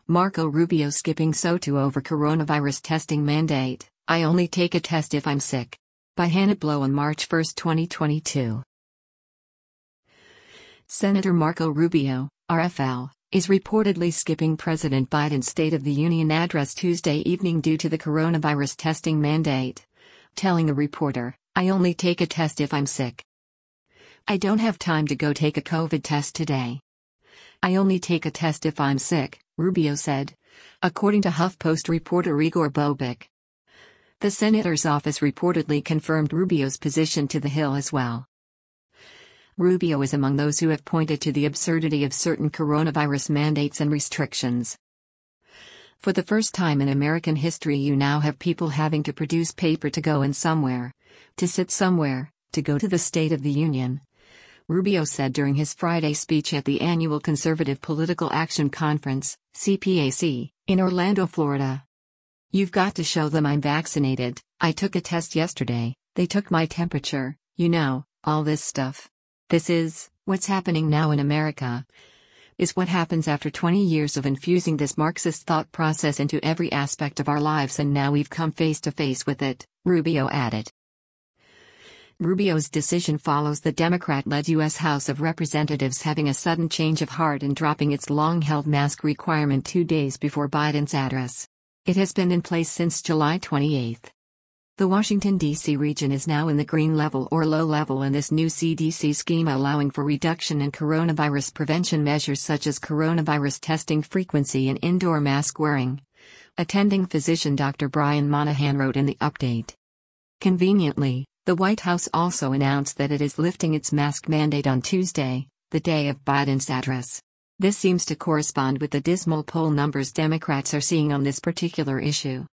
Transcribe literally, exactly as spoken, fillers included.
Marco Rubio skipping Soto over coronavirus testing mandate. I only take a test if I'm sick. By Hannah Blow on March first, twenty twenty-two. Senator Marco Rubio, R F L, is reportedly skipping President Biden's State of the Union address Tuesday evening due to the coronavirus testing mandate, telling a reporter, "I only take a test if I'm sick. I don't have time to go take a COVID test today. I only take a test if I'm sick," Rubio said, according to HuffPost reporter Igor Bobek. The senator's office reportedly confirmed Rubio's position to The Hill as well. Rubio is among those who have pointed to the absurdity of certain coronavirus mandates and restrictions. For the first time in American history, you now have people having to produce paper to go in somewhere, to sit somewhere, to go to the State of the Union, Rubio said during his Friday speech at the annual Conservative Political Action Conference, C P A C, in Orlando, Florida. "You've got to show them I'm vaccinated. I took a test yesterday, they took my temperature, you know, all this stuff. This is what's happening now in America. Is what happens after twenty years of infusing this Marxist thought process into every aspect of our lives, and now we've come face to face with it," Rubio added. Rubio's decision follows the Democrat-led U S House of Representatives having a sudden change of heart and dropping its long-held mask requirement two days before Biden's address. It has been in place since July twenty-eighth. The Washington, D C region is now in the green level or low level in this new C D C scheme, allowing for reduction in coronavirus prevention measures such as coronavirus testing frequency and indoor mask wearing. Attending physician Doctor Brian Monahan wrote in the update. Conveniently, the White House also announced that it is lifting its mask mandate on Tuesday, the day of Biden's address. This seems to correspond with the dismal poll numbers Democrats are seeing on this particular issue.